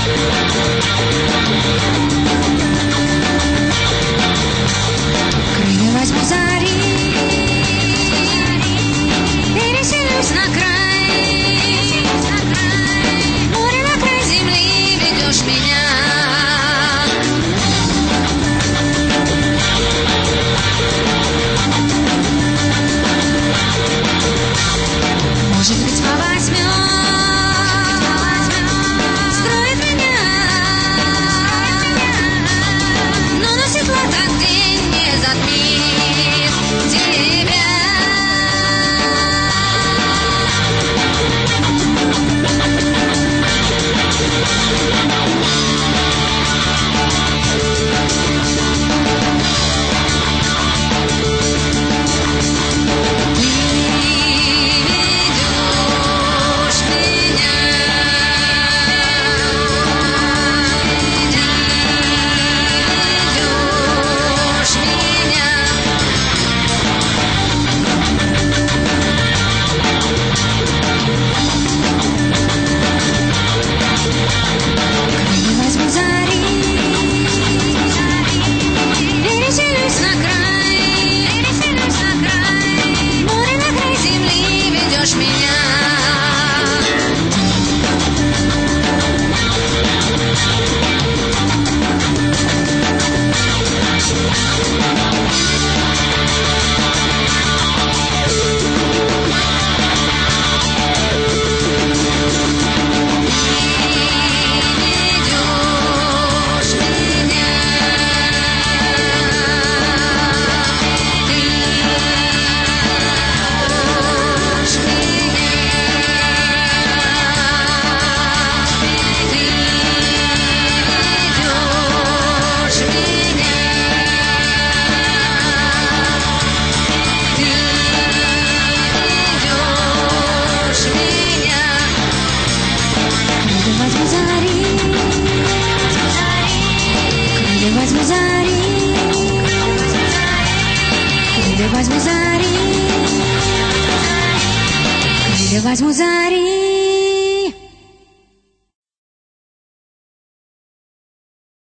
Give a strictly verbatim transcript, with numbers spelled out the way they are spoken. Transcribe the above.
Крылья возьму зари, переселюсь на край, море на край земли ведешь меня. Может быть, возьмет, строит меня, но навсегда так день не затмит тебя. Возьму зари, возьму зари.